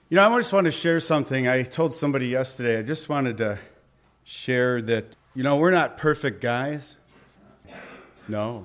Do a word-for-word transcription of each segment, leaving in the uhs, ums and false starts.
You know, I just want to share something. I told somebody yesterday, I just wanted to share that, you know, we're not perfect guys. No.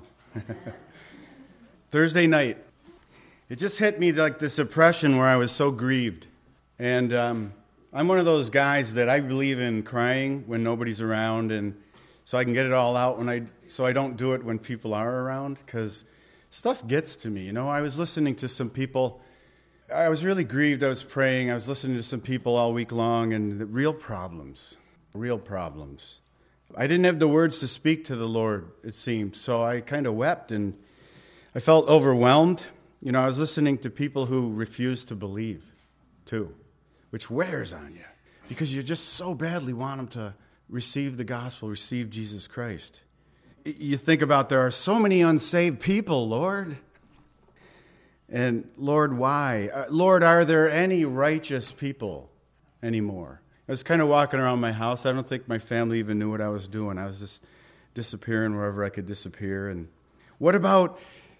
Thursday night, it just hit me like this oppression where I was so grieved. And um, I'm one of those guys that I believe in crying when nobody's around, and so I can get it all out when I, so I don't do it when people are around, because stuff gets to me. You know, I was listening to some people. I was really grieved. I was praying. I was listening to some people all week long, and the real problems, real problems. I didn't have the words to speak to the Lord, it seemed, so I kind of wept, and I felt overwhelmed. You know, I was listening to people who refused to believe, too, which wears on you, because you just so badly want them to receive the gospel, receive Jesus Christ. You think about, there are so many unsaved people, Lord. And Lord, why? Uh, Lord, are there any righteous people anymore? I was kind of walking around my house. I don't think my family even knew what I was doing. I was just disappearing wherever I could disappear. And what about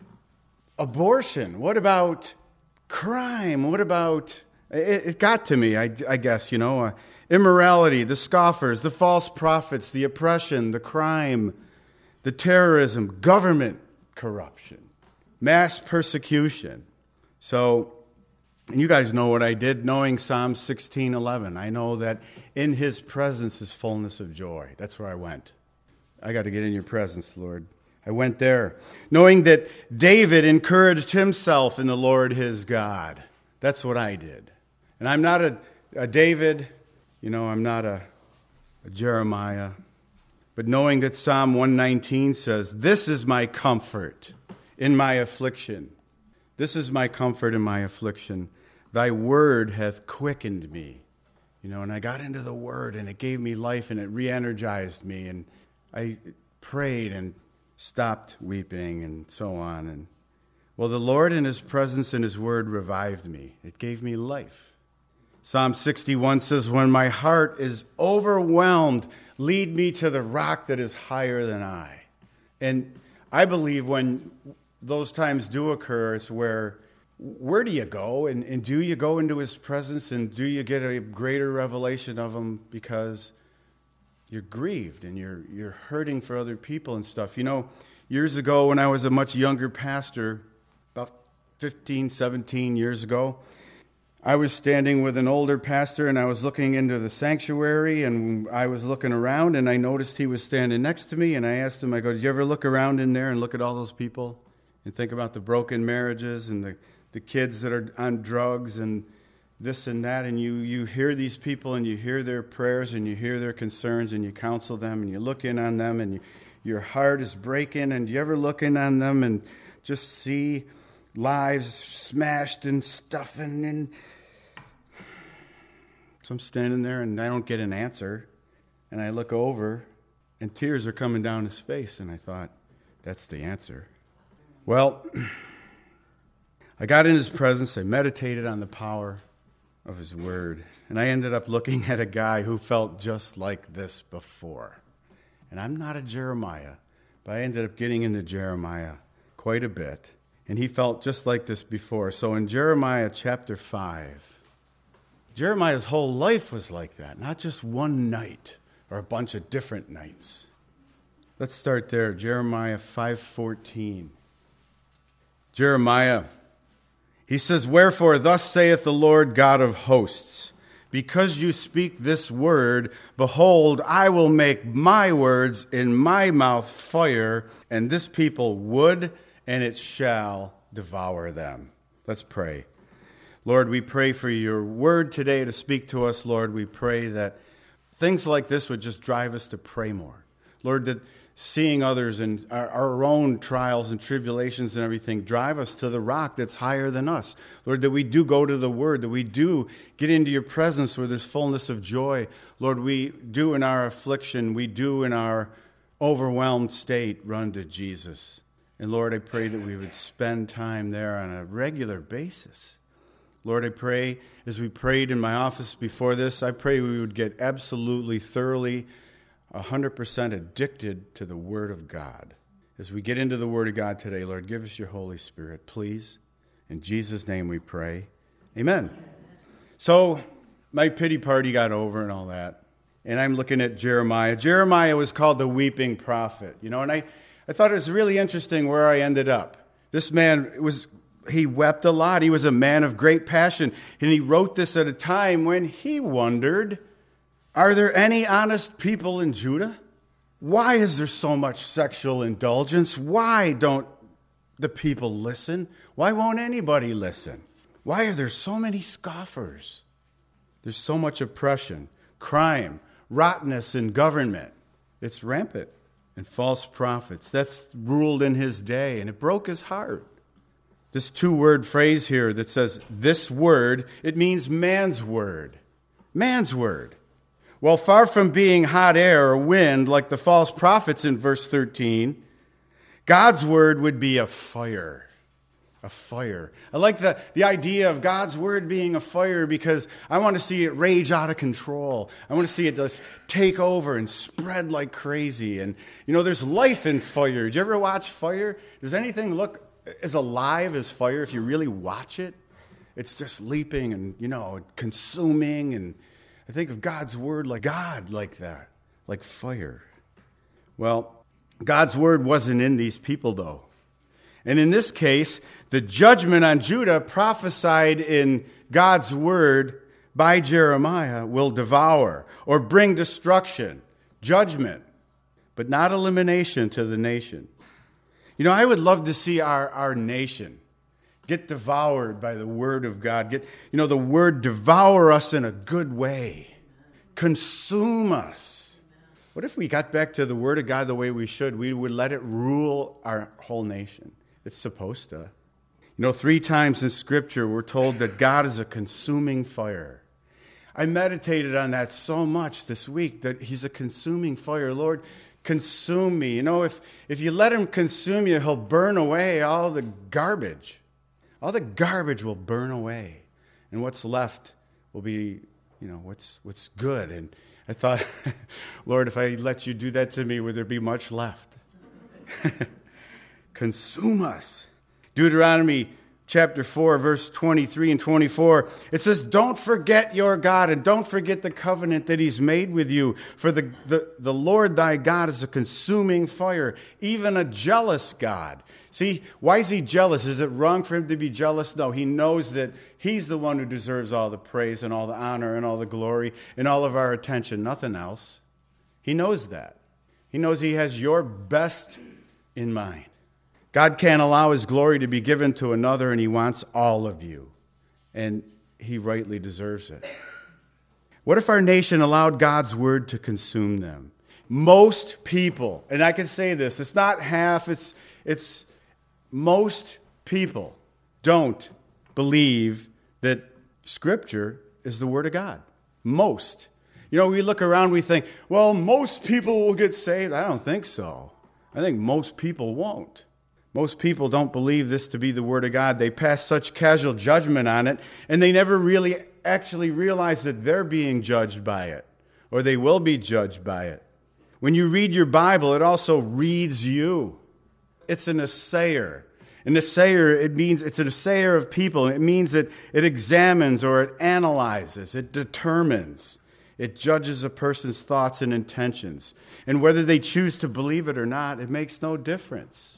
abortion? What about crime? What about... It, it got to me, I, I guess, you know. Uh, immorality, the scoffers, the false prophets, the oppression, the crime, the terrorism, government corruption. Mass persecution. So, and you guys know what I did, knowing Psalm sixteen eleven. I know that in his presence is fullness of joy. That's where I went. I got to get in your presence, Lord. I went there, knowing that David encouraged himself in the Lord his God. That's what I did. And I'm not a, a David, you know, I'm not a, a Jeremiah. But knowing that Psalm one nineteen says, "This is my comfort in my affliction. This is my comfort in my affliction. Thy word hath quickened me." You know, and I got into the word, and it gave me life, and it re-energized me, and I prayed and stopped weeping and so on. And well, the Lord in his presence and his word revived me. It gave me life. Psalm sixty-one says, "When my heart is overwhelmed, lead me to the rock that is higher than I." And I believe when those times do occur, it's where, where do you go? And, and do you go into his presence, and do you get a greater revelation of him because you're grieved and you're you're hurting for other people and stuff? You know, years ago when I was a much younger pastor, about fifteen, seventeen years ago, I was standing with an older pastor, and I was looking into the sanctuary, and I was looking around, and I noticed he was standing next to me, and I asked him, I go, "Did you ever look around in there and look at all those people and think about the broken marriages and the, the kids that are on drugs and this and that?" And you, you hear these people, and you hear their prayers, and you hear their concerns, and you counsel them, and you look in on them, and you, your heart is breaking. And do you ever look in on them and just see lives smashed and stuff? And, and so I'm standing there, and I don't get an answer. And I look over, and tears are coming down his face. And I thought, that's the answer. Well, I got in his presence. I meditated on the power of his word. And I ended up looking at a guy who felt just like this before. And I'm not a Jeremiah, but I ended up getting into Jeremiah quite a bit. And he felt just like this before. So in Jeremiah chapter five, Jeremiah's whole life was like that, not just one night or a bunch of different nights. Let's start there, Jeremiah five fourteen. Jeremiah, he says, "Wherefore thus saith the Lord God of hosts, because you speak this word, behold, I will make my words in my mouth fire, and this people wood, and it shall devour them." Let's pray. Lord, we pray for your word today to speak to us. Lord, we pray that things like this would just drive us to pray more. Lord, that seeing others and our, our own trials and tribulations and everything drive us to the rock that's higher than us. Lord, that we do go to the word, that we do get into your presence where there's fullness of joy. Lord, we do in our affliction, we do in our overwhelmed state run to Jesus. And Lord, I pray that we would spend time there on a regular basis. Lord, I pray, as we prayed in my office before this, I pray we would get absolutely, thoroughly, one hundred percent addicted to the Word of God. As we get into the Word of God today, Lord, give us your Holy Spirit, please. In Jesus' name we pray. Amen. So my pity party got over and all that. And I'm looking at Jeremiah. Jeremiah was called the weeping prophet, you know, and I, I thought it was really interesting where I ended up. This man was, he wept a lot. He was a man of great passion. And he wrote this at a time when he wondered, are there any honest people in Judah? Why is there so much sexual indulgence? Why don't the people listen? Why won't anybody listen? Why are there so many scoffers? There's so much oppression, crime, rottenness in government. It's rampant. And false prophets. That's ruled in his day, and it broke his heart. This two-word phrase here that says, this word, it means man's word. Man's word. Well, far from being hot air or wind like the false prophets in verse thirteen, God's word would be a fire. A fire. I like the, the idea of God's word being a fire because I want to see it rage out of control. I want to see it just take over and spread like crazy. And, you know, there's life in fire. Did you ever watch fire? Does anything look as alive as fire if you really watch it? It's just leaping and, you know, consuming. And I think of God's word like God like that, like fire. Well, God's word wasn't in these people, though. And in this case, the judgment on Judah prophesied in God's word by Jeremiah will devour or bring destruction, judgment, but not elimination to the nation. You know, I would love to see our, our nation get devoured by the word of God. Get, you know, the word devour us in a good way. Consume us. What if we got back to the word of God the way we should? We would let it rule our whole nation. It's supposed to. You know, three times in Scripture we're told that God is a consuming fire. I meditated on that so much this week, that he's a consuming fire. Lord, consume me. You know, if, if you let him consume you, he'll burn away all the garbage. All the garbage will burn away. And what's left will be, you know, what's what's good. And I thought, Lord, if I let you do that to me, would there be much left? Consume us. Deuteronomy chapter four, verse twenty-three and twenty-four, it says, don't forget your God and don't forget the covenant that he's made with you. For the, the, the Lord thy God is a consuming fire, even a jealous God. See, why is he jealous? Is it wrong for him to be jealous? No, he knows that he's the one who deserves all the praise and all the honor and all the glory and all of our attention, nothing else. He knows that. He knows he has your best in mind. God can't allow his glory to be given to another, and he wants all of you. And he rightly deserves it. What if our nation allowed God's word to consume them? Most people, and I can say this, it's not half, it's it's most people don't believe that Scripture is the Word of God. Most. You know, we look around, we think, well, most people will get saved. I don't think so. I think most people won't. Most people don't believe this to be the Word of God. They pass such casual judgment on it, and they never really actually realize that they're being judged by it, or they will be judged by it. When you read your Bible, it also reads you. It's an assayer. An assayer, it means it's an assayer of people. It means that it examines or it analyzes, it determines. It judges a person's thoughts and intentions. And whether they choose to believe it or not, it makes no difference.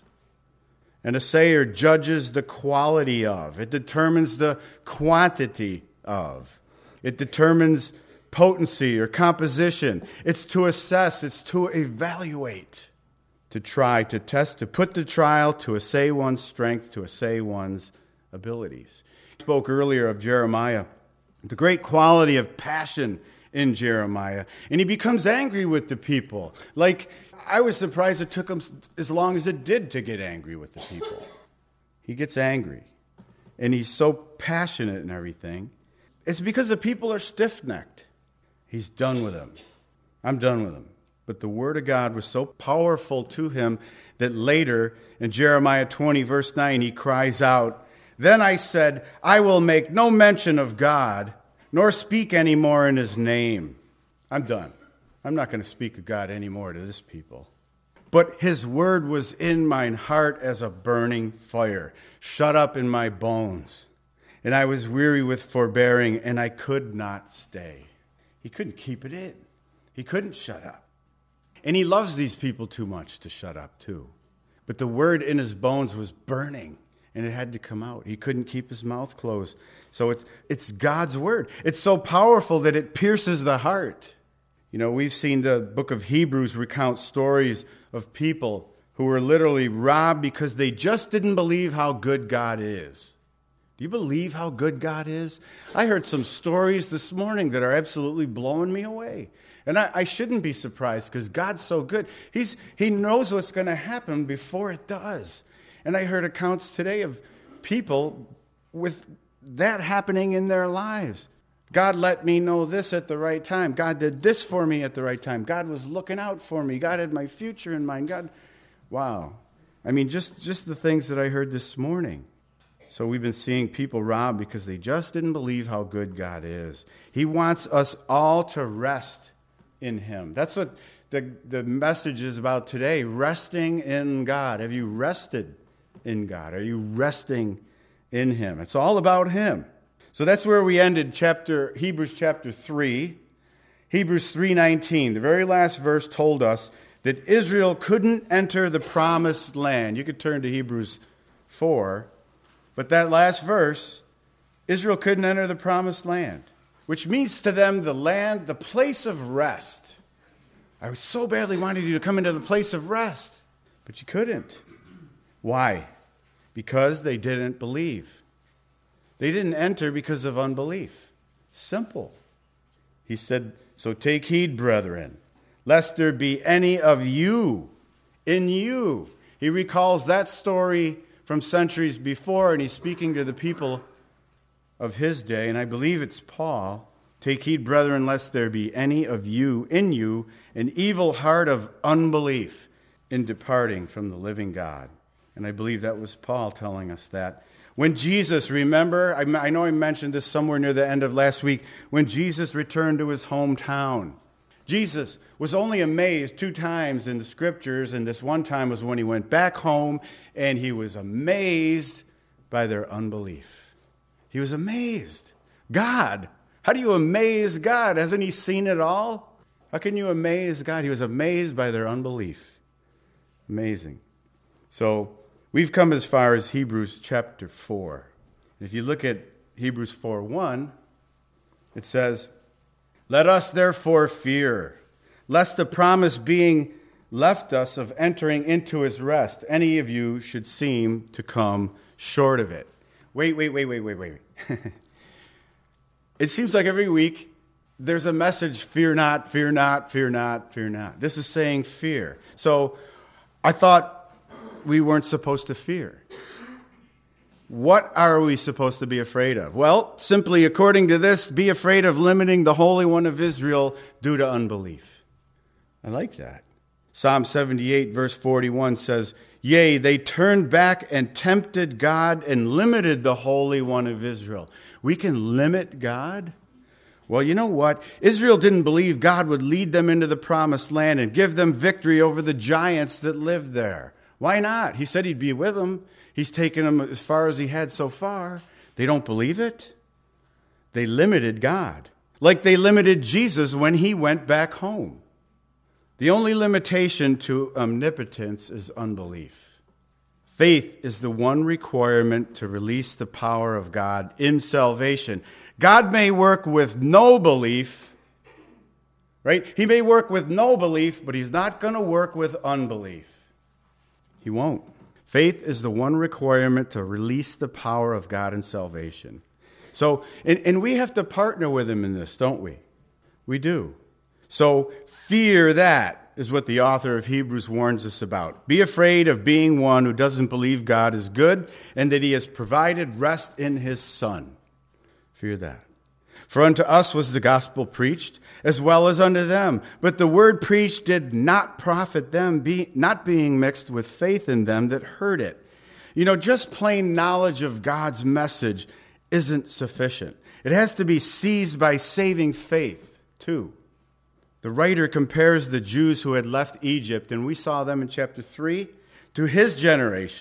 An assayer judges the quality of. It determines the quantity of. It determines potency or composition. It's to assess. It's to evaluate. To try, to test, to put to trial, to assay one's strength, to assay one's abilities. I spoke earlier of Jeremiah, the great quality of passion in Jeremiah. And he becomes angry with the people. Like, I was surprised it took him as long as it did to get angry with the people. He gets angry. And he's so passionate and everything. It's because the people are stiff-necked. He's done with them. I'm done with them. But the word of God was so powerful to him that later in Jeremiah twenty, verse nine, he cries out, "Then I said, I will make no mention of God, nor speak any more in his name." I'm done. I'm not going to speak of God anymore to this people. But his word was in mine heart as a burning fire, shut up in my bones. and I was weary with forbearing, and I could not stay. He couldn't keep it in. He couldn't shut up. And he loves these people too much to shut up too. But the word in his bones was burning, and it had to come out. He couldn't keep his mouth closed. So it's, it's God's word. It's so powerful that it pierces the heart. You know, we've seen the book of Hebrews recount stories of people who were literally robbed because they just didn't believe how good God is. Do you believe how good God is? I heard some stories this morning that are absolutely blowing me away. And I, I shouldn't be surprised because God's so good. He's, he knows what's going to happen before it does. And I heard accounts today of people with that happening in their lives. God let me know this at the right time. God did this for me at the right time. God was looking out for me. God had my future in mind. God, wow. I mean, just, just the things that I heard this morning. So we've been seeing people robbed because they just didn't believe how good God is. He wants us all to rest in him. That's what the, the message is about today, resting in God. Have you rested in God? Are you resting in him? It's all about him. So that's where we ended chapter Hebrews chapter three. Hebrews three nineteen, the very last verse told us that Israel couldn't enter the promised land. You could turn to Hebrews four. But that last verse, Israel couldn't enter the promised land, which means to them the land, the place of rest. I so badly wanted you to come into the place of rest, but you couldn't. Why? Because they didn't believe. They didn't enter because of unbelief. Simple. He said, so take heed, brethren, lest there be any of you in you. He recalls that story from centuries before, and he's speaking to the people of his day, and I believe it's Paul. Take heed, brethren, lest there be any of you in you an evil heart of unbelief in departing from the living God. And I believe that was Paul telling us that. When Jesus, remember, I know I mentioned this somewhere near the end of last week, when Jesus returned to his hometown. Jesus was only amazed two times in the scriptures, and this one time was when he went back home, and he was amazed by their unbelief. He was amazed. God, how do you amaze God? Hasn't he seen it all? How can you amaze God? He was amazed by their unbelief. Amazing. So we've come as far as Hebrews chapter four. If you look at Hebrews four one, it says, let us therefore fear, lest the promise being left us of entering into his rest, any of you should seem to come short of it. Wait, wait, wait, wait, wait, wait. It seems like every week there's a message, fear not, fear not, fear not, fear not. This is saying fear. So I thought we weren't supposed to fear. What are we supposed to be afraid of? Well, simply according to this, be afraid of limiting the Holy One of Israel due to unbelief. I like that. Psalm seventy-eight, verse forty-one says, yea, they turned back and tempted God and limited the Holy One of Israel. We can limit God? Well, you know what? Israel didn't believe God would lead them into the promised land and give them victory over the giants that lived there. Why not? He said he'd be with them. He's taken them as far as he had so far. They don't believe it. They limited God. Like they limited Jesus when he went back home. The only limitation to omnipotence is unbelief. Faith is the one requirement to release the power of God in salvation. God may work with no belief, right? He may work with no belief, but he's not going to work with unbelief. He won't. Faith is the one requirement to release the power of God in salvation. So, and, and we have to partner with him in this, don't we? We do. So, fear that is what the author of Hebrews warns us about. Be afraid of being one who doesn't believe God is good and that he has provided rest in his Son. Fear that. For unto us was the gospel preached, as well as unto them. But the word preached did not profit them, be, not being mixed with faith in them that heard it. You know, just plain knowledge of God's message isn't sufficient. It has to be seized by saving faith, too. The writer compares the Jews who had left Egypt, and we saw them in chapter three, to his generation,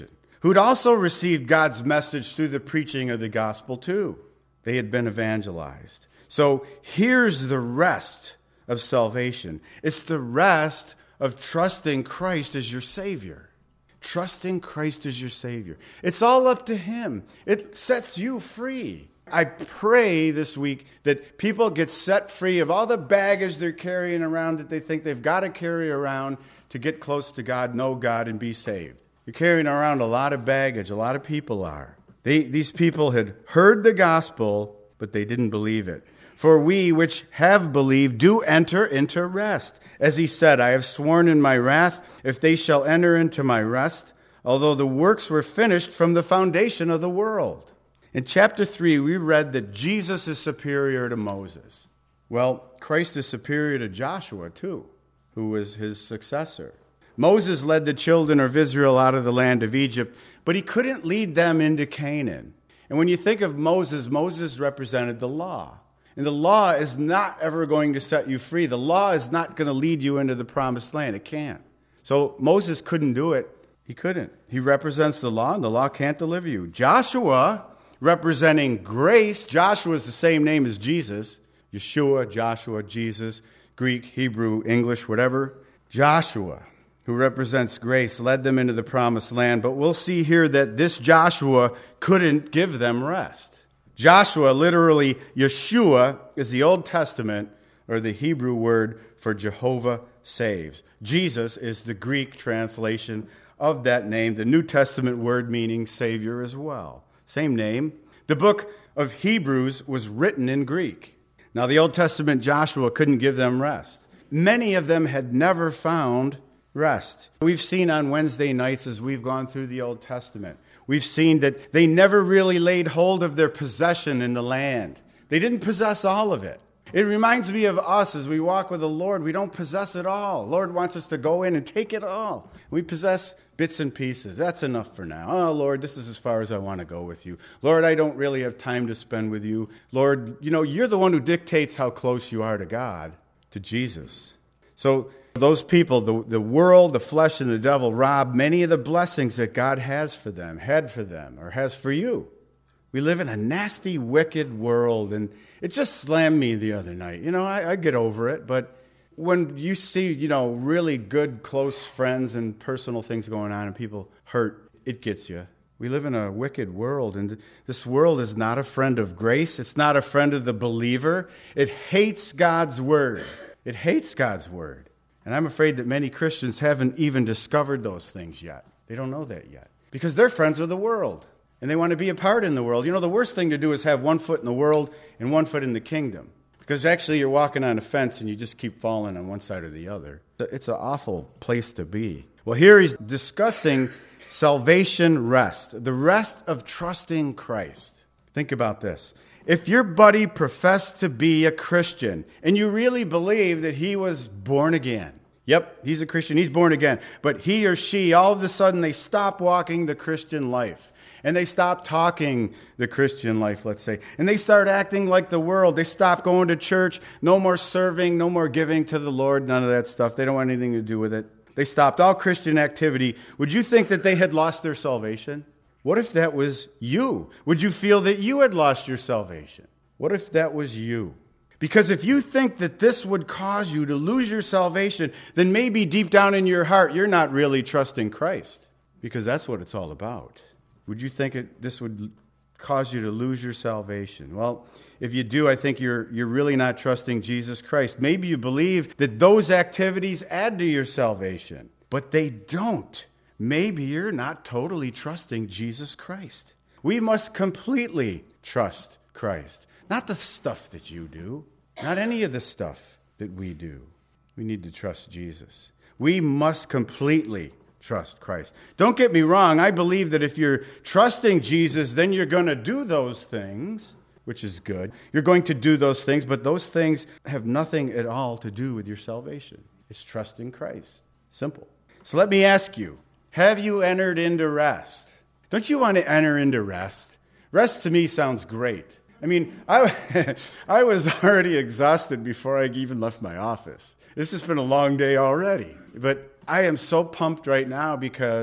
who'd also received God's message through the preaching of the gospel too. They had been evangelized. So here's the rest of salvation. It's the rest of trusting Christ as your Savior. Trusting Christ as your Savior. It's all up to Him. It sets you free. I pray this week that people get set free of all the baggage they're carrying around that they think they've got to carry around to get close to God, know God, and be saved. You're carrying around a lot of baggage. A lot of people are. They, these people had heard the gospel, but they didn't believe it. For we which have believed do enter into rest. As he said, I have sworn in my wrath, if they shall enter into my rest, although the works were finished from the foundation of the world. In chapter three, we read that Jesus is superior to Moses. Well, Christ is superior to Joshua too, who was his successor. Moses led the children of Israel out of the land of Egypt, but he couldn't lead them into Canaan. And when you think of Moses, Moses represented the law. And the law is not ever going to set you free. The law is not going to lead you into the promised land. It can't. So Moses couldn't do it. He couldn't. He represents the law, and the law can't deliver you. Joshua, representing grace. Joshua is the same name as Jesus. Yeshua, Joshua, Jesus, Greek, Hebrew, English, whatever. Joshua, who represents grace, led them into the promised land. But we'll see here that this Joshua couldn't give them rest. Joshua, literally Yeshua, is the Old Testament, or the Hebrew word for Jehovah saves. Jesus is the Greek translation of that name, the New Testament word meaning Savior as well. Same name. The book of Hebrews was written in Greek. Now, the Old Testament Joshua couldn't give them rest. Many of them had never found rest. We've seen on Wednesday nights as we've gone through the Old Testament, we've seen that they never really laid hold of their possession in the land. They didn't possess all of it. It reminds me of us as we walk with the Lord. We don't possess it all. The Lord wants us to go in and take it all. We possess bits and pieces. That's enough for now. Oh, Lord, this is as far as I want to go with you. Lord, I don't really have time to spend with you. Lord, you know, you're the one who dictates how close you are to God, to Jesus. So those people, the, the world, the flesh, and the devil rob many of the blessings that God has for them, had for them, or has for you. We live in a nasty, wicked world, and it just slammed me the other night. You know, I, I get over it, but when you see, you know, really good, close friends and personal things going on and people hurt, it gets you. We live in a wicked world, and this world is not a friend of grace. It's not a friend of the believer. It hates God's word. It hates God's word. And I'm afraid that many Christians haven't even discovered those things yet. They don't know that yet. Because they're friends of the world. And they want to be a part in the world. You know, the worst thing to do is have one foot in the world and one foot in the kingdom. Because actually you're walking on a fence and you just keep falling on one side or the other. It's an awful place to be. Well, here he's discussing salvation rest. The rest of trusting Christ. Think about this. If your buddy professed to be a Christian and you really believe that he was born again, yep, he's a Christian, he's born again, but he or she, all of a sudden, they stop walking the Christian life. And they stop talking the Christian life, let's say. And they start acting like the world. They stop going to church, no more serving, no more giving to the Lord, none of that stuff. They don't want anything to do with it. They stopped all Christian activity. Would you think that they had lost their salvation? What if that was you? Would you feel that you had lost your salvation? What if that was you? Because if you think that this would cause you to lose your salvation, then maybe deep down in your heart, you're not really trusting Christ. Because that's what it's all about. Would you think it, this would cause you to lose your salvation? Well, if you do, I think you're you're really not trusting Jesus Christ. Maybe you believe that those activities add to your salvation, but they don't. Maybe you're not totally trusting Jesus Christ. We must completely trust Christ. Not the stuff that you do. Not any of the stuff that we do. We need to trust Jesus. We must completely trust Christ. Don't get me wrong. I believe that if you're trusting Jesus, then you're going to do those things, which is good. You're going to do those things, but those things have nothing at all to do with your salvation. It's trusting Christ. Simple. So let me ask you, have you entered into rest? Don't you want to enter into rest? Rest to me sounds great. I mean, I, I was already exhausted before I even left my office. This has been a long day already. But I am so pumped right now because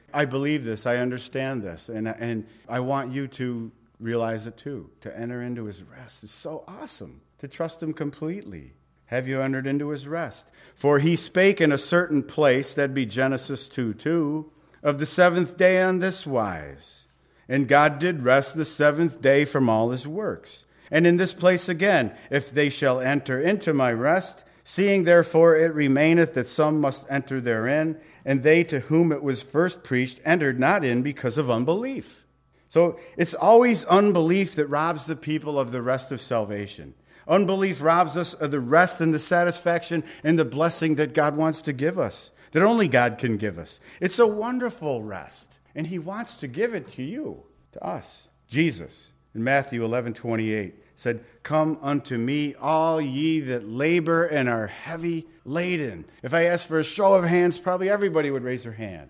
I believe this. I understand this. And, and I want you to realize it too, to enter into his rest. It's so awesome to trust him completely. Have you entered into his rest? For he spake in a certain place, that'd be Genesis two two, of the seventh day on this wise. And God did rest the seventh day from all his works. And in this place again, if they shall enter into my rest, seeing therefore it remaineth that some must enter therein, and they to whom it was first preached entered not in because of unbelief. So it's always unbelief that robs the people of the rest of salvation. Unbelief robs us of the rest and the satisfaction and the blessing that God wants to give us, that only God can give us. It's a wonderful rest, and he wants to give it to you, to us. Jesus, in Matthew eleven twenty-eight, said, "Come unto me, all ye that labor and are heavy laden." If I asked for a show of hands, probably everybody would raise their hand.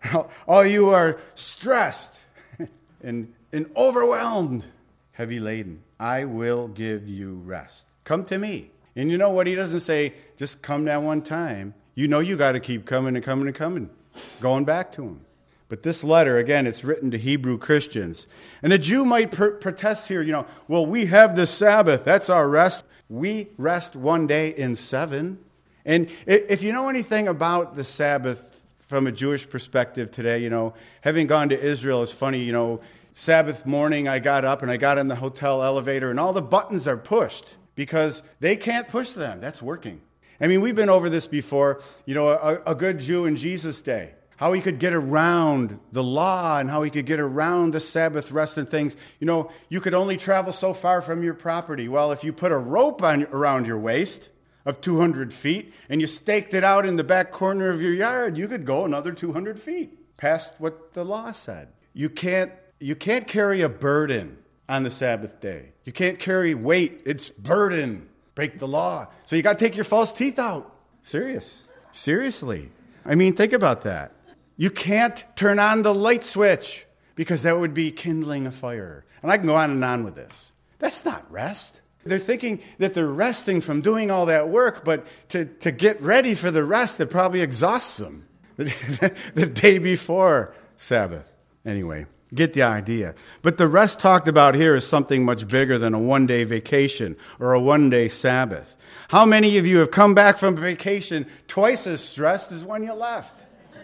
All you are stressed and, and overwhelmed, heavy laden, I will give you rest. Come to me. And you know what? He doesn't say, just come that one time. You know you got to keep coming and coming and coming, going back to him. But this letter, again, it's written to Hebrew Christians. And a Jew might pr- protest here, you know, well, we have the Sabbath. That's our rest. We rest one day in seven. And if you know anything about the Sabbath from a Jewish perspective today, you know, having gone to Israel is funny, you know, Sabbath morning, I got up and I got in the hotel elevator and all the buttons are pushed because they can't push them. That's working. I mean, we've been over this before, you know, a, a good Jew in Jesus' day, how he could get around the law and how he could get around the Sabbath rest and things. You know, you could only travel so far from your property. Well, if you put a rope on, around your waist of two hundred feet and you staked it out in the back corner of your yard, you could go another two hundred feet past what the law said. You can't You can't carry a burden on the Sabbath day. You can't carry weight. It's burden. Break the law. So you got to take your false teeth out. Serious. Seriously. I mean, think about that. You can't turn on the light switch because that would be kindling a fire. And I can go on and on with this. That's not rest. They're thinking that they're resting from doing all that work, but to, to get ready for the rest, that probably exhausts them the, the day before Sabbath. Anyway. Get the idea. But the rest talked about here is something much bigger than a one-day vacation or a one-day Sabbath. How many of you have come back from vacation twice as stressed as when you left?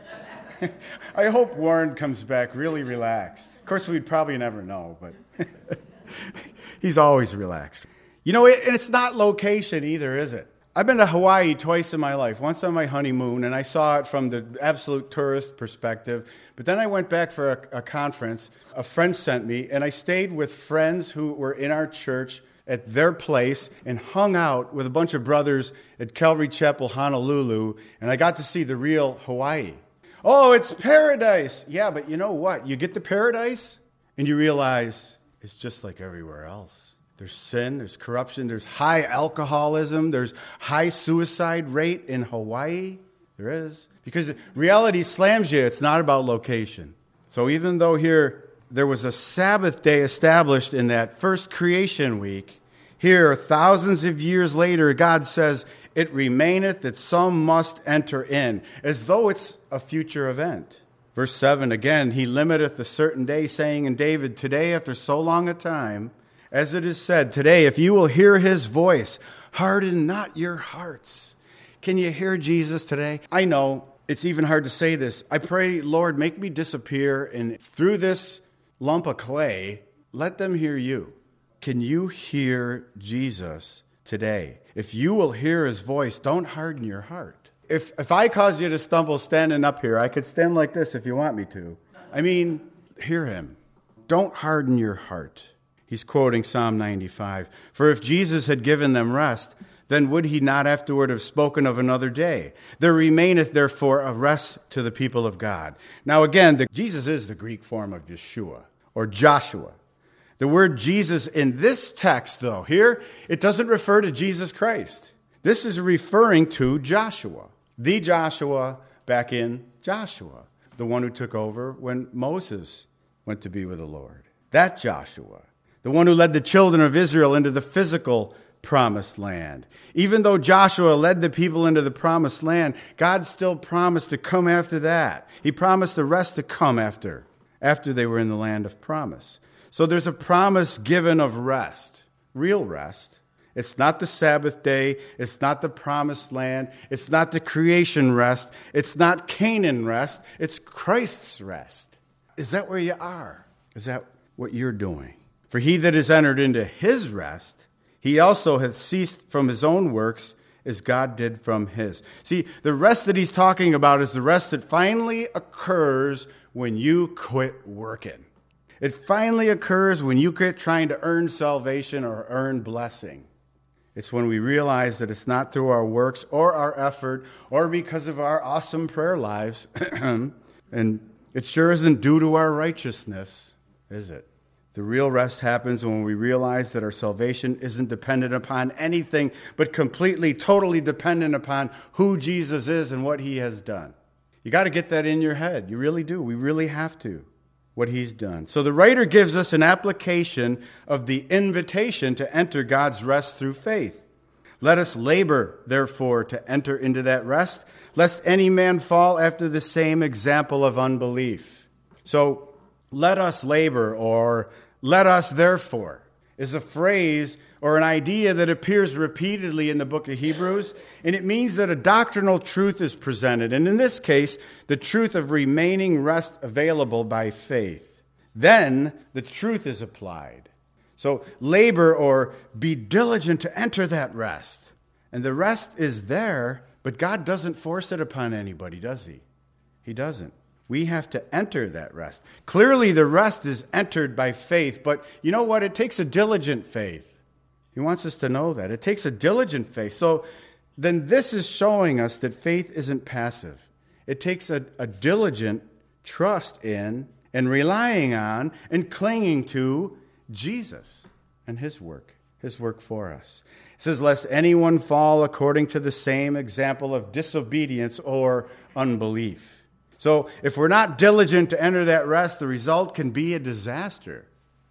I hope Warren comes back really relaxed. Of course, we'd probably never know, but he's always relaxed. You know, it, it's not location either, is it? I've been to Hawaii twice in my life, once on my honeymoon, and I saw it from the absolute tourist perspective. But then I went back for a, a conference a friend sent me, and I stayed with friends who were in our church at their place and hung out with a bunch of brothers at Calvary Chapel, Honolulu, and I got to see the real Hawaii. Oh, it's paradise. Yeah, but you know what? You get to paradise, and you realize it's just like everywhere else. There's sin, there's corruption, there's high alcoholism, there's high suicide rate in Hawaii. There is. Because reality slams you. It's not about location. So even though here there was a Sabbath day established in that first creation week, here thousands of years later, God says, it remaineth that some must enter in, as though it's a future event. Verse seven, again, he limiteth a certain day, saying in David, today after so long a time, as it is said, today, if you will hear his voice, harden not your hearts. Can you hear Jesus today? I know it's even hard to say this. I pray, Lord, make me disappear, and through this lump of clay, let them hear you. Can you hear Jesus today? If you will hear his voice, don't harden your heart. If if I cause you to stumble standing up here, I could stand like this if you want me to. I mean, hear him. Don't harden your heart. He's quoting Psalm ninety-five. For if Jesus had given them rest, then would he not afterward have spoken of another day? There remaineth therefore a rest to the people of God. Now again, the, Jesus is the Greek form of Yeshua or Joshua. The word Jesus in this text, though, here, it doesn't refer to Jesus Christ. This is referring to Joshua, the Joshua back in Joshua, the one who took over when Moses went to be with the Lord. That Joshua. The one who led the children of Israel into the physical promised land. Even though Joshua led the people into the promised land, God still promised to come after that. He promised the rest to come after, after they were in the land of promise. So there's a promise given of rest, real rest. It's not the Sabbath day. It's not the promised land. It's not the creation rest. It's not Canaan rest. It's Christ's rest. Is that where you are? Is that what you're doing? For he that is entered into his rest, he also hath ceased from his own works as God did from his. See, the rest that he's talking about is the rest that finally occurs when you quit working. It finally occurs when you quit trying to earn salvation or earn blessing. It's when we realize that it's not through our works or our effort or because of our awesome prayer lives. And it sure isn't due to our righteousness, is it? The real rest happens when we realize that our salvation isn't dependent upon anything, but completely, totally dependent upon who Jesus is and what he has done. You got to get that in your head. You really do. We really have to. What he's done. So the writer gives us an application of the invitation to enter God's rest through faith. Let us labor, therefore, to enter into that rest, lest any man fall after the same example of unbelief. So let us labor, or let us therefore, is a phrase or an idea that appears repeatedly in the book of Hebrews, and it means that a doctrinal truth is presented, and in this case, the truth of remaining rest available by faith. Then the truth is applied. So labor or be diligent to enter that rest. And the rest is there, but God doesn't force it upon anybody, does he? He doesn't. We have to enter that rest. Clearly, the rest is entered by faith, but you know what? It takes a diligent faith. He wants us to know that. It takes a diligent faith. So then this is showing us that faith isn't passive. It takes a, a diligent trust in and relying on and clinging to Jesus and his work, his work for us. It says, lest anyone fall according to the same example of disobedience or unbelief. So if we're not diligent to enter that rest, the result can be a disaster.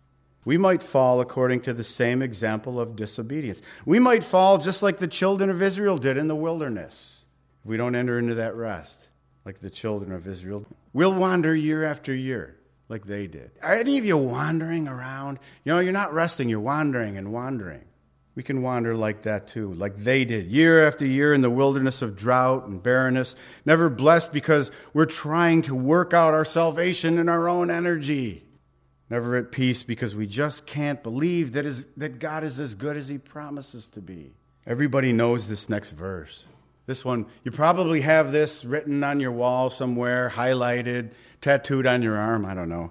We might fall according to the same example of disobedience. We might fall just like the children of Israel did in the wilderness. If we don't enter into that rest like the children of Israel, we'll wander year after year like they did. Are any of you wandering around? You know, you're not resting, you're wandering and wandering. We can wander like that too, like they did, year after year in the wilderness of drought and barrenness, never blessed because we're trying to work out our salvation in our own energy. Never at peace because we just can't believe that, is, that God is as good as he promises to be. Everybody knows this next verse. This one, you probably have this written on your wall somewhere, highlighted, tattooed on your arm, I don't know.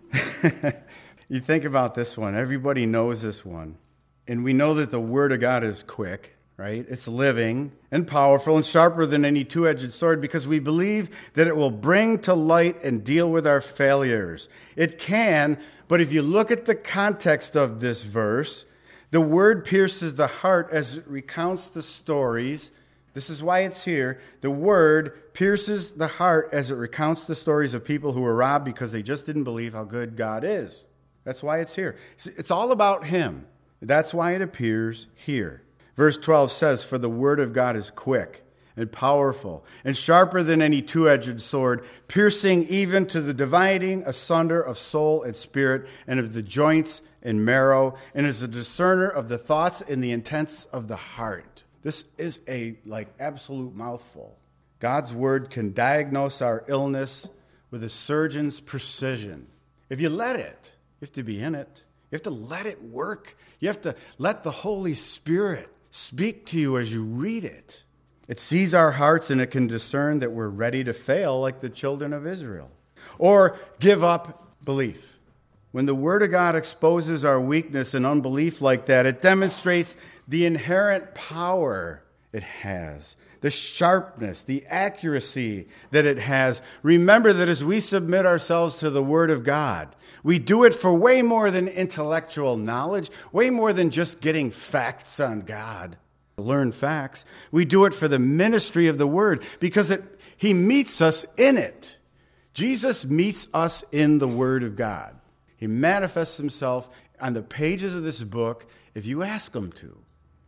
You think about this one. Everybody knows this one. And we know that the Word of God is quick, right? It's living and powerful and sharper than any two-edged sword because we believe that it will bring to light and deal with our failures. It can, but if you look at the context of this verse, the Word pierces the heart as it recounts the stories. This is why it's here. The Word pierces the heart as it recounts the stories of people who were robbed because they just didn't believe how good God is. That's why it's here. It's all about him. That's why it appears here. Verse twelve says, for the word of God is quick and powerful and sharper than any two-edged sword, piercing even to the dividing asunder of soul and spirit and of the joints and marrow, and is a discerner of the thoughts and the intents of the heart. This is a like absolute mouthful. God's word can diagnose our illness with a surgeon's precision. If you let it, you have to be in it. You have to let it work. You have to let the Holy Spirit speak to you as you read it. It sees our hearts and it can discern that we're ready to fail like the children of Israel or give up belief. When the Word of God exposes our weakness and unbelief like that, it demonstrates the inherent power it has, the sharpness, the accuracy that it has. Remember that as we submit ourselves to the Word of God, we do it for way more than intellectual knowledge, way more than just getting facts on God. Learn facts. We do it for the ministry of the Word because it, He meets us in it. Jesus meets us in the Word of God. He manifests Himself on the pages of this book if you ask Him to. He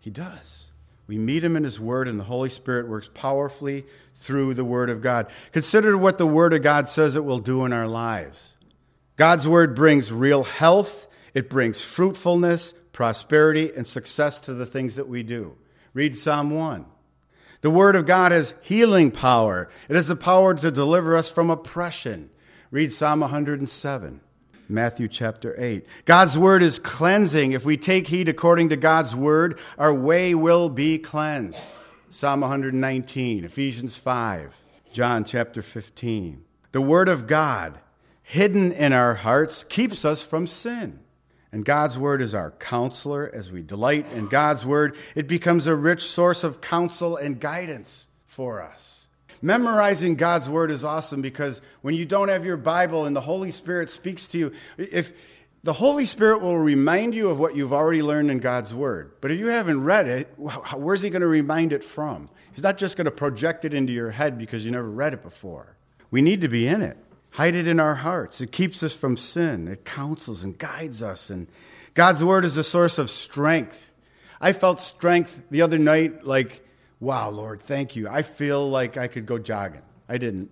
He does. We meet him in his word, and the Holy Spirit works powerfully through the word of God. Consider what the word of God says it will do in our lives. God's word brings real health. It brings fruitfulness, prosperity, and success to the things that we do. Read Psalm one. The word of God has healing power. It has the power to deliver us from oppression. Read Psalm one hundred seven. Matthew chapter eight. God's word is cleansing. If we take heed according to God's word, our way will be cleansed. Psalm one hundred nineteen, Ephesians five, John chapter fifteen. The word of God, hidden in our hearts, keeps us from sin. And God's word is our counselor. As we delight in God's word, it becomes a rich source of counsel and guidance for us. Memorizing God's word is awesome because when you don't have your Bible and the Holy Spirit speaks to you, if the Holy Spirit will remind you of what you've already learned in God's word. But if you haven't read it, where's he going to remind it from? He's not just going to project it into your head because you never read it before. We need to be in it. Hide it in our hearts. It keeps us from sin. It counsels and guides us. And God's word is a source of strength. I felt strength the other night like, wow, Lord, thank you. I feel like I could go jogging. I didn't.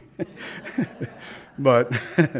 But,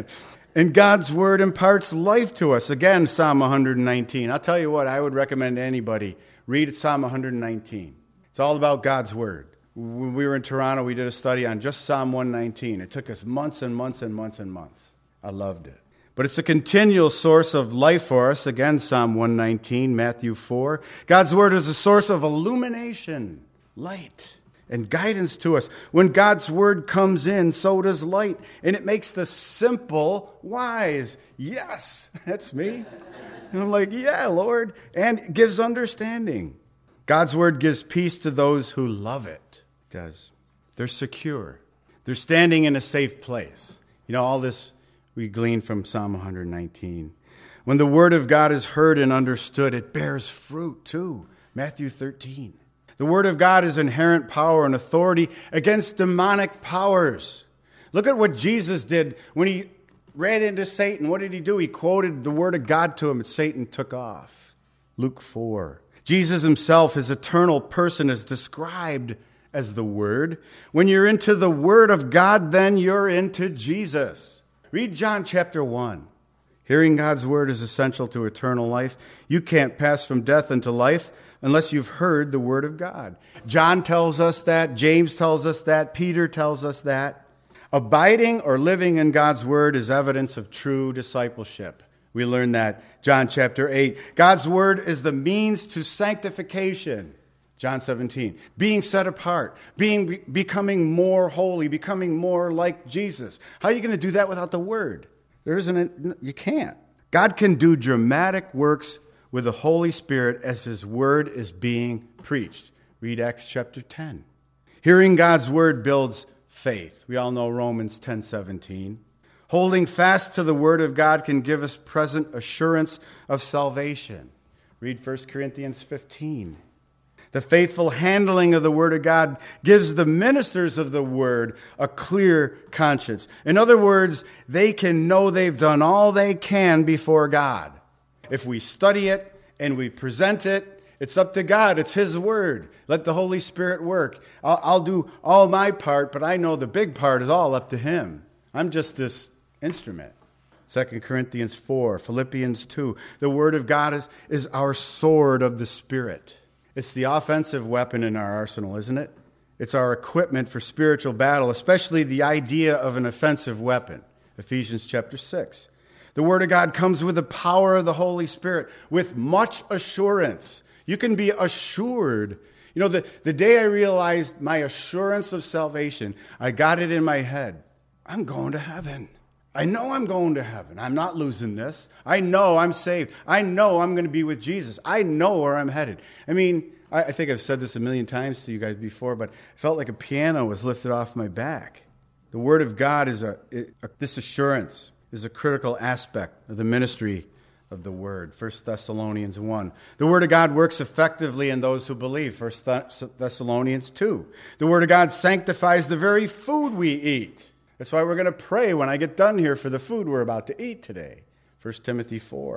and God's word imparts life to us. Again, Psalm one hundred nineteen. I'll tell you what, I would recommend to anybody, read Psalm one hundred nineteen. It's all about God's word. When we were in Toronto, we did a study on just Psalm one nineteen. It took us months and months and months and months. I loved it. But it's a continual source of life for us. Again, Psalm one nineteen, Matthew four. God's word is a source of illumination, light, and guidance to us. When God's word comes in, so does light. And it makes the simple wise. Yes, that's me. And I'm like, yeah, Lord. And it gives understanding. God's word gives peace to those who love it. It does. They're secure. They're standing in a safe place. You know, all this we glean from Psalm one hundred nineteen. When the word of God is heard and understood, it bears fruit too. Matthew thirteen. The word of God is inherent power and authority against demonic powers. Look at what Jesus did when he ran into Satan. What did he do? He quoted the word of God to him, and Satan took off. Luke four. Jesus himself, his eternal person, is described as the Word. When you're into the Word of God, then you're into Jesus. Read John chapter one. Hearing God's Word is essential to eternal life. You can't pass from death into life unless you've heard the Word of God. John tells us that. James tells us that. Peter tells us that. Abiding or living in God's Word is evidence of true discipleship. We learn that. John chapter eight. God's word is the means to sanctification. John seventeen. Being set apart. Being, becoming more holy. Becoming more like Jesus. How are you going to do that without the word? There isn't a, you can't. God can do dramatic works with the Holy Spirit as his word is being preached. Read Acts chapter ten. Hearing God's word builds faith. We all know Romans ten seventeen. Holding fast to the word of God can give us present assurance of salvation. Read First Corinthians fifteen. The faithful handling of the word of God gives the ministers of the word a clear conscience. In other words, they can know they've done all they can before God. If we study it and we present it, it's up to God. It's his word. Let the Holy Spirit work. I'll, I'll do all my part, but I know the big part is all up to him. I'm just this instrument. Second Corinthians four, Philippians two. The word of God is, is our sword of the Spirit. It's the offensive weapon in our arsenal, isn't it? It's our equipment for spiritual battle, especially the idea of an offensive weapon. Ephesians chapter six. The word of God comes with the power of the Holy Spirit, with much assurance. You can be assured. You know, the, the day I realized my assurance of salvation, I got it in my head. I'm going to heaven. I know I'm going to heaven. I'm not losing this. I know I'm saved. I know I'm going to be with Jesus. I know where I'm headed. I mean, I, I think I've said this a million times to you guys before, but I felt like a piano was lifted off my back. The Word of God is a, a this assurance is a critical aspect of the ministry of the Word. First Thessalonians one. The Word of God works effectively in those who believe. First Thessalonians two. The Word of God sanctifies the very food we eat. That's why we're going to pray when I get done here for the food we're about to eat today. First Timothy four.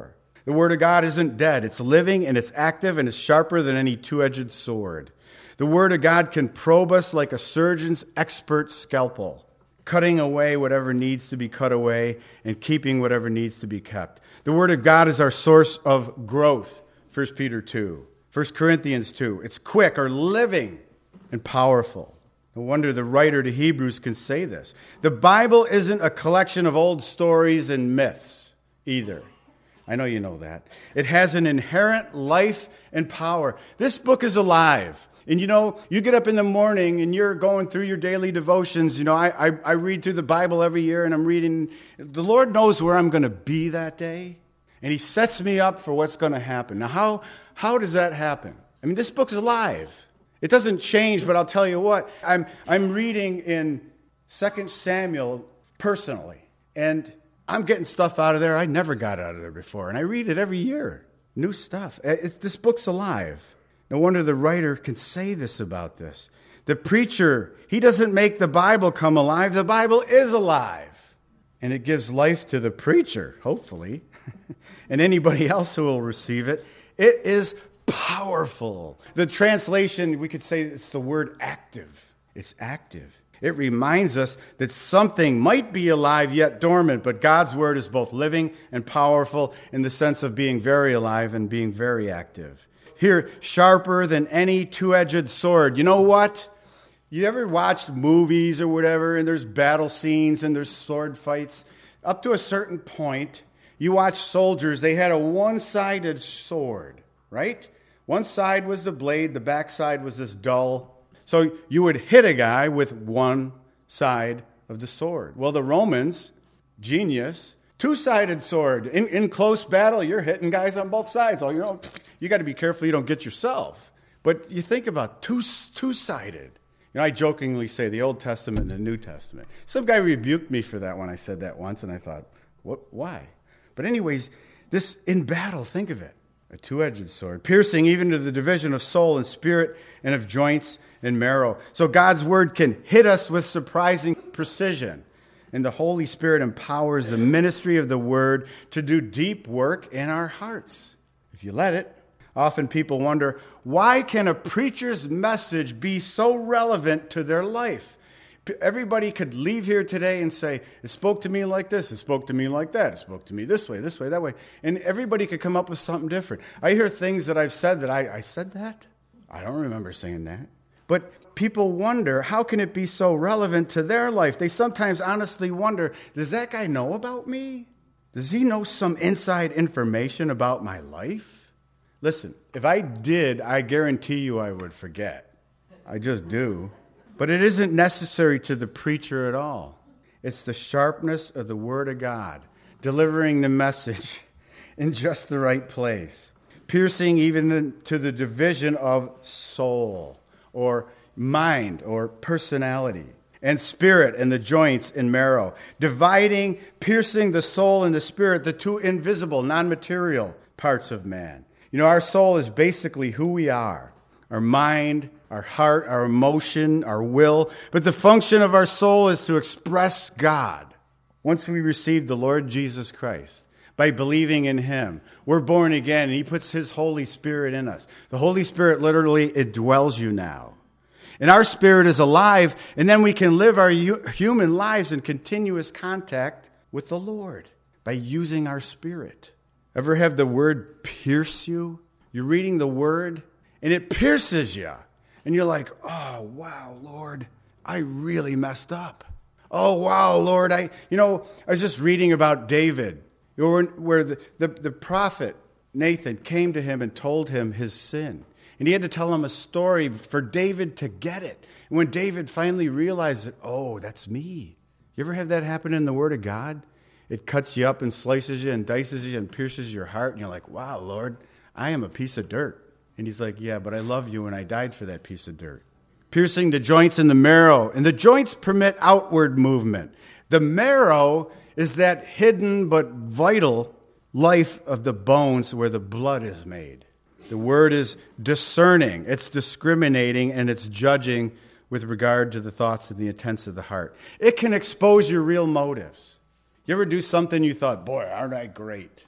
The Word of God isn't dead. It's living and it's active and it's sharper than any two-edged sword. The Word of God can probe us like a surgeon's expert scalpel, cutting away whatever needs to be cut away and keeping whatever needs to be kept. The Word of God is our source of growth, First Peter two. First Corinthians two. It's quick or living and powerful. No wonder the writer to Hebrews can say this. The Bible isn't a collection of old stories and myths either. I know you know that. It has an inherent life and power. This book is alive. And you know, you get up in the morning and you're going through your daily devotions. You know, I, I, I read through the Bible every year and I'm reading. The Lord knows where I'm going to be that day. And He sets me up for what's going to happen. Now, how, how does that happen? I mean, this book's alive. It doesn't change, but I'll tell you what. I'm, I'm reading in Second Samuel personally. And I'm getting stuff out of there I never got out of there before. And I read it every year. New stuff. It, this book's alive. No wonder the writer can say this about this. The preacher, he doesn't make the Bible come alive. The Bible is alive. And it gives life to the preacher, hopefully, and anybody else who will receive it. It is powerful. The translation, we could say it's the word active. It's active. It reminds us that something might be alive yet dormant, but God's word is both living and powerful in the sense of being very alive and being very active. Here, sharper than any two-edged sword. You know what? You ever watched movies or whatever, and there's battle scenes and there's sword fights? Up to a certain point, you watch soldiers, they had a one-sided sword, right? One side was the blade, the back side was this dull. So you would hit a guy with one side of the sword. Well, the Romans, genius, two-sided sword. In, in close battle, you're hitting guys on both sides. Oh, you know, you got to be careful you don't get yourself. But you think about two, two-sided. You know, I jokingly say the Old Testament and the New Testament. Some guy rebuked me for that when I said that once, and I thought, what? Why? But anyways, this in battle, think of it. A two-edged sword, piercing even to the division of soul and spirit and of joints and marrow. So God's word can hit us with surprising precision. And the Holy Spirit empowers the ministry of the word to do deep work in our hearts, if you let it. Often people wonder, why can a preacher's message be so relevant to their life? Everybody could leave here today and say, it spoke to me like this, it spoke to me like that, it spoke to me this way, this way, that way. And everybody could come up with something different. I hear things that I've said that I, I said that? I don't remember saying that. But people wonder, how can it be so relevant to their life? They sometimes honestly wonder, does that guy know about me? Does he know some inside information about my life? Listen, if I did, I guarantee you I would forget. I just do. But it isn't necessary to the preacher at all. It's the sharpness of the Word of God, delivering the message in just the right place, piercing even to the division of soul or mind or personality and spirit and the joints and marrow, dividing, piercing the soul and the spirit, the two invisible, non-material parts of man. You know, our soul is basically who we are, our mind, our heart, our emotion, our will. But the function of our soul is to express God. Once we receive the Lord Jesus Christ, by believing in Him, we're born again, and He puts His Holy Spirit in us. The Holy Spirit literally, it dwells you now. And our spirit is alive, and then we can live our human lives in continuous contact with the Lord by using our spirit. Ever have the word pierce you? You're reading the word, and it pierces you. And you're like, oh, wow, Lord, I really messed up. Oh, wow, Lord, I, you know, I was just reading about David, where the, the, the prophet Nathan came to him and told him his sin. And he had to tell him a story for David to get it. And when David finally realized that, oh, that's me. You ever have that happen in the Word of God? It cuts you up and slices you and dices you and pierces your heart. And you're like, wow, Lord, I am a piece of dirt. And He's like, yeah, but I love you and I died for that piece of dirt. Piercing the joints and the marrow. And the joints permit outward movement. The marrow is that hidden but vital life of the bones where the blood is made. The word is discerning. It's discriminating and it's judging with regard to the thoughts and the intents of the heart. It can expose your real motives. You ever do something you thought, boy, aren't I great?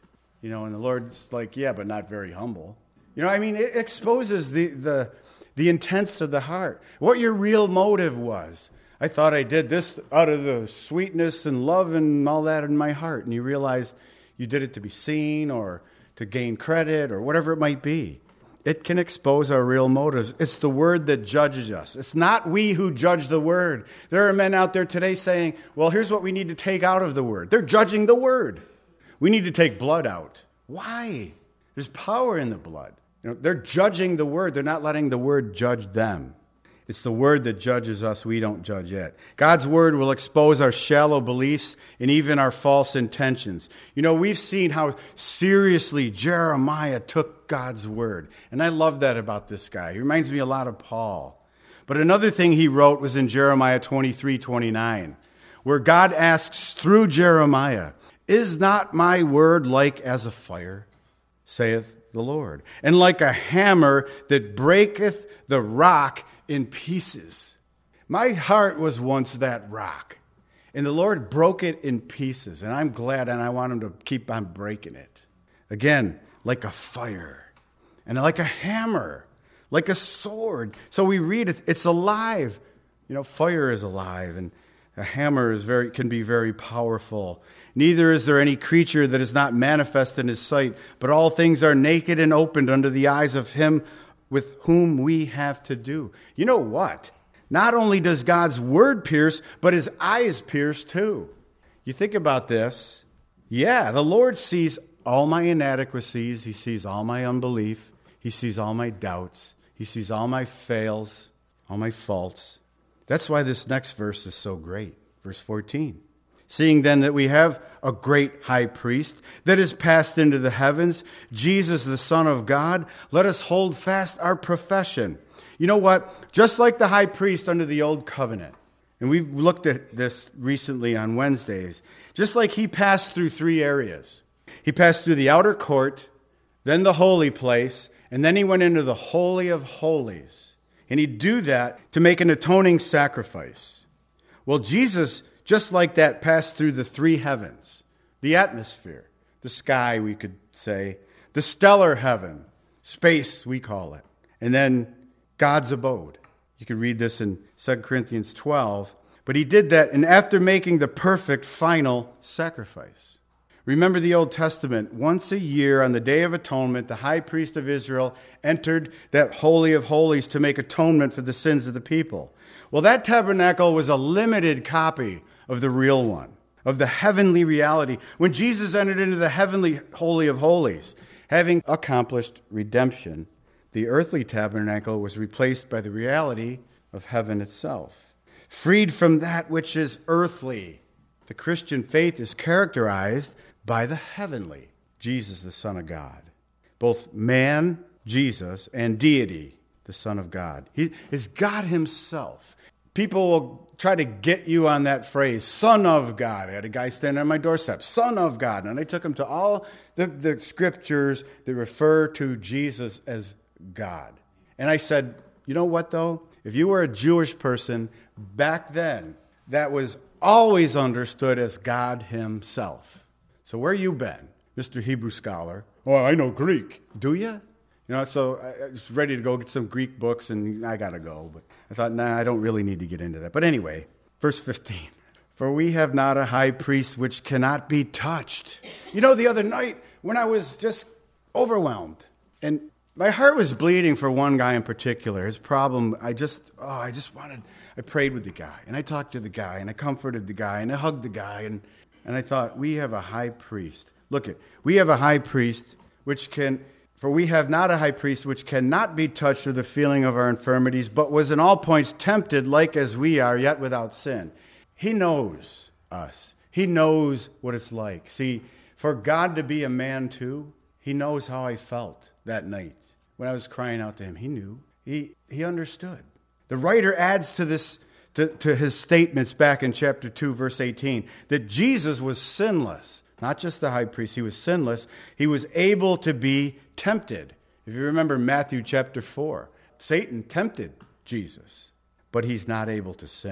You know, and the Lord's like, yeah, but not very humble. You know, I mean, it exposes the, the, the intents of the heart, what your real motive was. I thought I did this out of the sweetness and love and all that in my heart. And you realize you did it to be seen or to gain credit or whatever it might be. It can expose our real motives. It's the word that judges us. It's not we who judge the word. There are men out there today saying, well, here's what we need to take out of the word. They're judging the word. We need to take blood out. Why? There's power in the blood. You know, they're judging the word. They're not letting the word judge them. It's the word that judges us. We don't judge it. God's word will expose our shallow beliefs and even our false intentions. You know, we've seen how seriously Jeremiah took God's word. And I love that about this guy. He reminds me a lot of Paul. But another thing he wrote was in Jeremiah twenty-three twenty-nine, where God asks through Jeremiah, is not my word like as a fire, saith the Lord, and like a hammer that breaketh the rock in pieces? My heart was once that rock, and the Lord broke it in pieces, and I'm glad, and I want him to keep on breaking it. Again, like a fire, and like a hammer, like a sword. So we read it, it's alive. You know, fire is alive, and a hammer is very can be very powerful. Neither is there any creature that is not manifest in his sight, but all things are naked and opened under the eyes of him with whom we have to do. You know what? Not only does God's word pierce, but his eyes pierce too. You think about this. Yeah, the Lord sees all my inadequacies. He sees all my unbelief. He sees all my doubts. He sees all my fails, all my faults. That's why this next verse is so great. Verse fourteen. Seeing then that we have a great high priest that is passed into the heavens, Jesus, the Son of God, let us hold fast our profession. You know what? Just like the high priest under the old covenant, and we've looked at this recently on Wednesdays, just like he passed through three areas. He passed through the outer court, then the holy place, and then he went into the Holy of Holies. And he'd do that to make an atoning sacrifice. Well, Jesus, just like that, passed through the three heavens, the atmosphere, the sky, we could say, the stellar heaven, space, we call it, and then God's abode. You can read this in Second Corinthians twelve. But he did that, and after making the perfect final sacrifice. Remember the Old Testament. Once a year on the Day of Atonement, the high priest of Israel entered that Holy of Holies to make atonement for the sins of the people. Well, that tabernacle was a limited copy of the real one, of the heavenly reality. When Jesus entered into the heavenly Holy of Holies, having accomplished redemption, the earthly tabernacle was replaced by the reality of heaven itself. Freed from that which is earthly, the Christian faith is characterized by the heavenly, Jesus, the Son of God. Both man, Jesus, and deity, the Son of God. He is God himself. People will try to get you on that phrase, Son of God. I had a guy standing on my doorstep, Son of God. And I took him to all the, the scriptures that refer to Jesus as God. And I said, you know what, though? If you were a Jewish person back then, that was always understood as God himself. So where you been, Mister Hebrew scholar? Oh, I know Greek. Do you? You know, so I was ready to go get some Greek books, and I got to go. But I thought, nah, I don't really need to get into that. But anyway, verse fifteen. For we have not a high priest which cannot be touched. You know, the other night when I was just overwhelmed, and my heart was bleeding for one guy in particular. His problem, I just, oh, I just wanted, I prayed with the guy, and I talked to the guy, and I comforted the guy, and I hugged the guy, and, and I thought, we have a high priest. Look it, we have a high priest which can, for we have not a high priest which cannot be touched with the feeling of our infirmities, but was in all points tempted like as we are, yet without sin. He knows us. He knows what it's like. See, for God to be a man too, he knows how I felt that night when I was crying out to him. He knew. He he understood. The writer adds to this, to, to his statements back in chapter two, verse eighteen, that Jesus was sinless. Not just the high priest, he was sinless. He was able to be tempted. If you remember Matthew chapter four, Satan tempted Jesus, but he's not able to sin.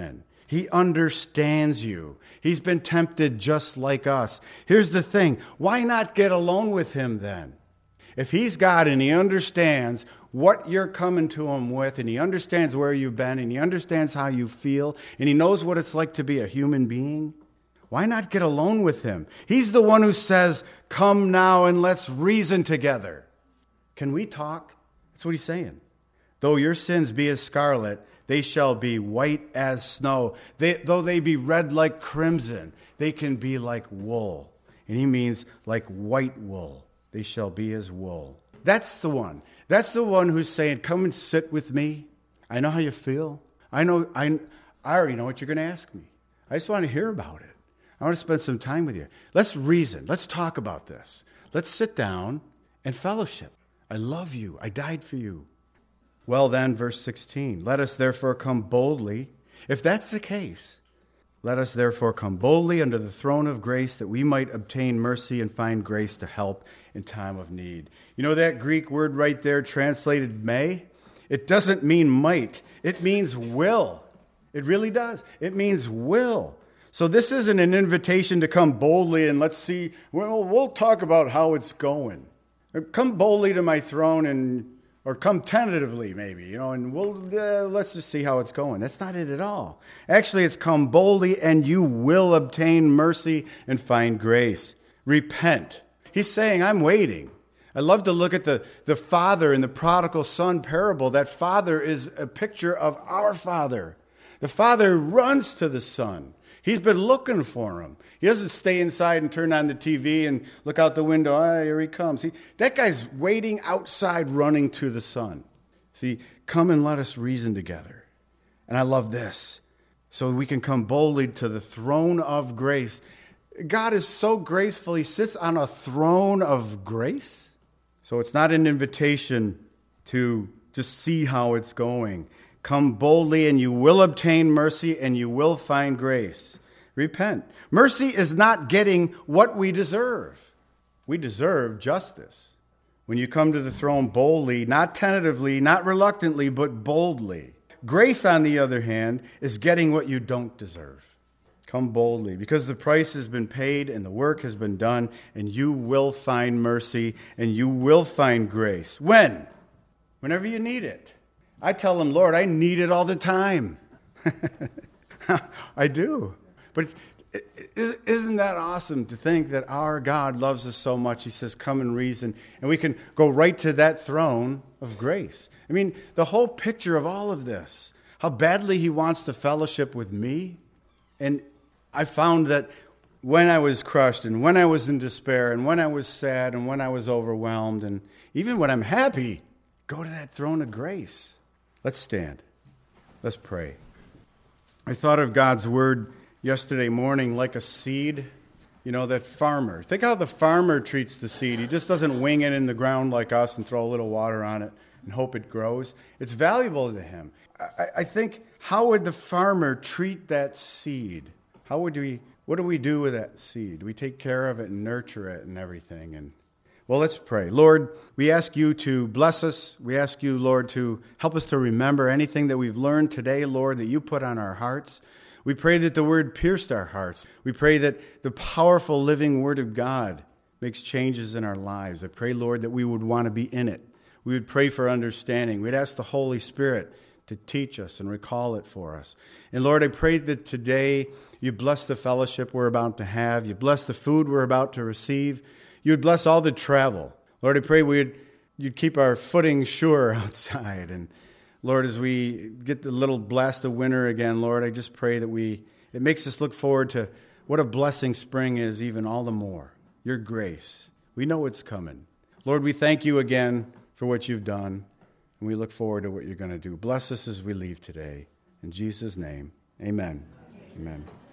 He understands you. He's been tempted just like us. Here's the thing. Why not get alone with him then? If he's God and he understands what you're coming to him with, and he understands where you've been, and he understands how you feel, and he knows what it's like to be a human being, why not get alone with him? He's the one who says, come now and let's reason together. Can we talk? That's what he's saying. Though your sins be as scarlet, they shall be white as snow. They, though they be red like crimson, they can be like wool. And he means like white wool. They shall be as wool. That's the one. That's the one who's saying, come and sit with me. I know how you feel. I know. I, I already know what you're going to ask me. I just want to hear about it. I want to spend some time with you. Let's reason. Let's talk about this. Let's sit down and fellowship. I love you. I died for you. Well then, verse sixteen, let us therefore come boldly. If that's the case, let us therefore come boldly under the throne of grace that we might obtain mercy and find grace to help in time of need. You know that Greek word right there translated may? It doesn't mean might. It means will. It really does. It means will. So this isn't an invitation to come boldly and let's see, well, we'll talk about how it's going. Come boldly to my throne and or come tentatively, maybe, you know, and we'll uh, let's just see how it's going. That's not it at all. Actually, it's come boldly, and you will obtain mercy and find grace. Repent. He's saying, I'm waiting. I love to look at the, the father in the prodigal son parable. That father is a picture of our Father. The father runs to the son. He's been looking for him. He doesn't stay inside and turn on the T V and look out the window. Ah, here he comes. He, that guy's waiting outside, running to the son. See, come and let us reason together. And I love this. So we can come boldly to the throne of grace. God is so graceful. He sits on a throne of grace. So it's not an invitation to just see how it's going. Come boldly and you will obtain mercy and you will find grace. Repent. Mercy is not getting what we deserve. We deserve justice. When you come to the throne boldly, not tentatively, not reluctantly, but boldly. Grace, on the other hand, is getting what you don't deserve. Come boldly, because the price has been paid and the work has been done, and you will find mercy and you will find grace. When? Whenever you need it. I tell him, Lord, I need it all the time. I do. But isn't that awesome to think that our God loves us so much? He says, come and reason. And we can go right to that throne of grace. I mean, the whole picture of all of this, how badly he wants to fellowship with me. And I found that when I was crushed and when I was in despair and when I was sad and when I was overwhelmed and even when I'm happy, go to that throne of grace. Let's stand. Let's pray. I thought of God's word yesterday morning like a seed. You know, that farmer. Think how the farmer treats the seed. He just doesn't wing it in the ground like us and throw a little water on it and hope it grows. It's valuable to him. I, I think, how would the farmer treat that seed? How would we, what do we do with that seed? We take care of it and nurture it and everything. And well, let's pray. Lord, we ask you to bless us. We ask you, Lord, to help us to remember anything that we've learned today, Lord, that you put on our hearts. We pray that the word pierced our hearts. We pray that the powerful living word of God makes changes in our lives. I pray, Lord, that we would want to be in it. We would pray for understanding. We'd ask the Holy Spirit to teach us and recall it for us. And Lord, I pray that today you bless the fellowship we're about to have. You bless the food we're about to receive. You would bless all the travel. Lord, I pray we'd, you'd keep our footing sure outside. And Lord, as we get the little blast of winter again, Lord, I just pray that we, it makes us look forward to what a blessing spring is even all the more. Your grace. We know it's coming. Lord, we thank you again for what you've done. And we look forward to what you're going to do. Bless us as we leave today. In Jesus' name, amen. Amen.